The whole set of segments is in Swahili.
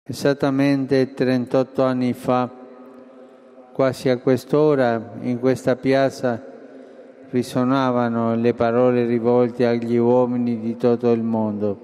Esattamente 38 anni fa, quasi a quest'ora, in questa piazza risuonavano le parole rivolte agli uomini di tutto il mondo.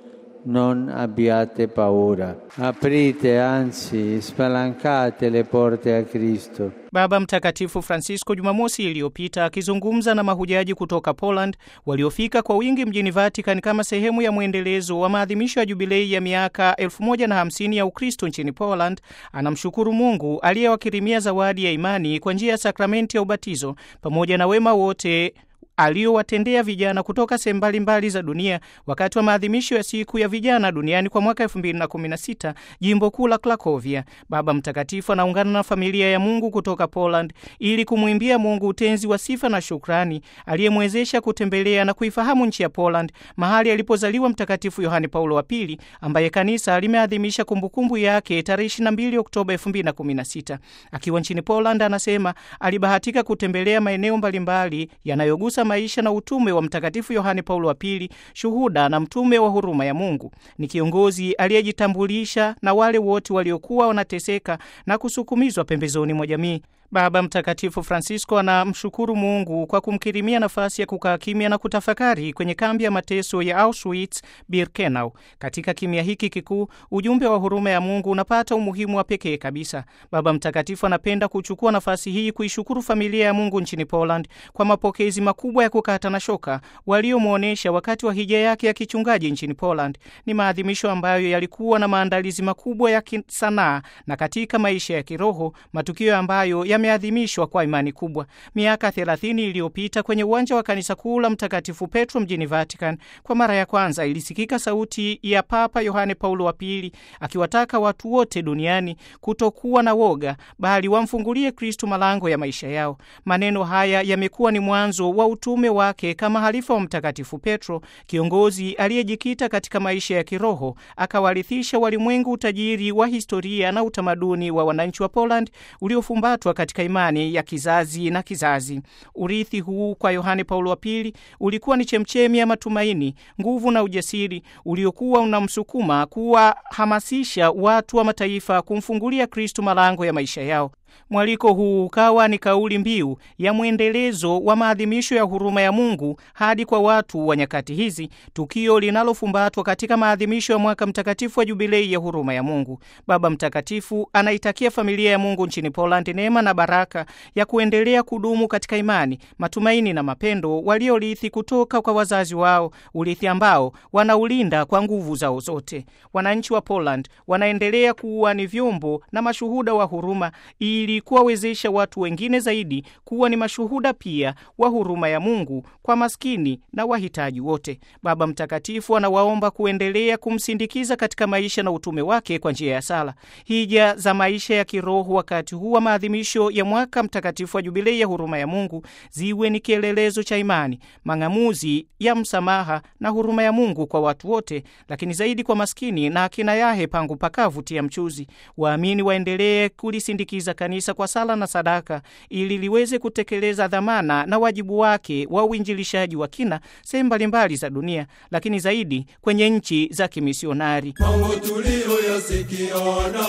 Non abbiate paura. Aprite, anzi, spalancate le porte a Kristo. Baba Mtakatifu Francisco Jumamosi iliyopita akizungumza na mahujaji kutoka Poland waliofika kwa wingi mjini Vatican kama sehemu ya mwendelezo wa maadhimisho ya jubilei ya miaka 1050 ya Ukristo nchini Poland, anamshukuru Mungu aliyewakirimia zawadi ya imani kwa njia ya sakramenti ya ubatizo pamoja na wema wote aliyowatendea vijana kutoka sehemu mbalimbali za dunia wakati wa maadhimisho ya siku ya vijana duniani kwa mwaka 2016 jimbo kuu la Krakovia. Baba Mtakatifu anaungana na familia ya Mungu kutoka Poland ili kumwimbia Mungu utenzi wa sifa na shukrani aliyemwezesha kutembelea na kuifahamu nchi ya Poland, mahali alipozaliwa Mtakatifu Yohane Paulo wa Pili, ambaye kanisa limeadhimisha kumbukumbu yake tarehe 22 Oktoba 2016. Akiwa nchini Poland, anasema alibahatika kutembelea maeneo mbalimbali yanayogusa maisha na utume wa Mtakatifu Yohane Paulo wa Pili, shuhuda na mtume wa huruma ya Mungu. Ni kiongozi aliyejitambulisha na wale wote waliokuwa wanateseka na kusukumizwa pembezoni mwa jamii. Baba Mtakatifu Francisco anamshukuru Mungu kwa kumkirimia nafasi ya kukaa kimya na kutafakari kwenye kambi ya mateso ya Auschwitz-Birkenau. Katika kimya hiki kikuu, ujumbe wa huruma ya Mungu unapata umuhimu wa pekee kabisa. Baba Mtakatifu anapenda kuchukua nafasi hii kuishukuru familia ya Mungu nchini Poland kwa mapokezi makubwa ya kukata na shoka waliomuonesha wakati wa hija yake ya kichungaji nchini Poland. Ni maadhimisho ambayo yalikuwa na maandalizi makubwa ya kisanaa na katika maisha ya kiroho, matukio ambayo yameadhimishwa kwa imani kubwa. Miaka 30 iliyopita kwenye uwanja wa kanisa kuu la Mtakatifu Petro mjini Vatican, kwa mara ya kwanza ilisikika sauti ya Papa Yohane Paulo wa Pili akiwataka watu wote duniani kutokuwa na woga, bali wamfungulie Kristo malango ya maisha yao. Maneno haya yamekuwa ni mwanzo wa utume wake kama halifa wa Mtakatifu Petro, kiongozi aliyejikita katika maisha ya kiroho, akawarithisha walimwengu utajiri wa historia na utamaduni wa wananchi wa Poland uliofumbatwa katika imani ya kizazi na kizazi. Urithi huu kwa Yohane Paulo wa Pili ulikuwa ni chemchemi ya matumaini, nguvu na ujasiri uliokuwa unamsukuma kuwahamasisha watu wa mataifa kumfungulia Kristo malango ya maisha yao. Mwaliko huu ukawa ni kauli mbiu ya mwendelezo wa maadhimisho ya huruma ya Mungu hadi kwa watu wa nyakati hizi, tukio linalofumbatwa katika maadhimisho ya mwaka mtakatifu wa jubilei ya huruma ya Mungu. Baba Mtakatifu anaitakia familia ya Mungu nchini Poland neema na baraka ya kuendelea kudumu katika imani, matumaini na mapendo waliorithi kutoka kwa wazazi wao, urithi ambao wanaulinda kwa nguvu zao zote. Wananchi wa Poland wanaendelea kuwa ni vyombo na mashuhuda wa huruma ili kuwawezesha watu wengine zaidi kuwa ni mashuhuda pia wa huruma ya Mungu kwa maskini na wahitaji wote. Baba Mtakatifu anawaomba kuendelea kumsindikiza katika maisha na utume wake kwa njia ya sala. Hija za maisha ya kiroho wakati huu wa maadhimisho ya mwaka mtakatifu wa jubilei ya huruma ya Mungu ziwe ni kielelezo cha imani, mang'amuzi ya msamaha na huruma ya Mungu kwa watu wote, lakini zaidi kwa maskini na akina yahe pangu pakavu tia mchuzi. Waamini waendelee kulisindikiza kanisa kwa sala na sadaka ili liweze kutekeleza dhamana na wajibu wake wa uinjilishaji wa kina sehemu mbalimbali za dunia, lakini zaidi kwenye nchi za kimisionari. Mambo tuliyoyasikia na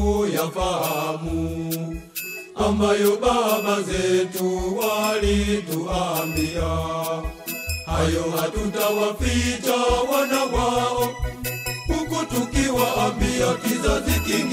kuyafahamu ambayo baba zetu walituambia, hayo hatutawaficha wana wao, huku tukiwaambia kizazi kingi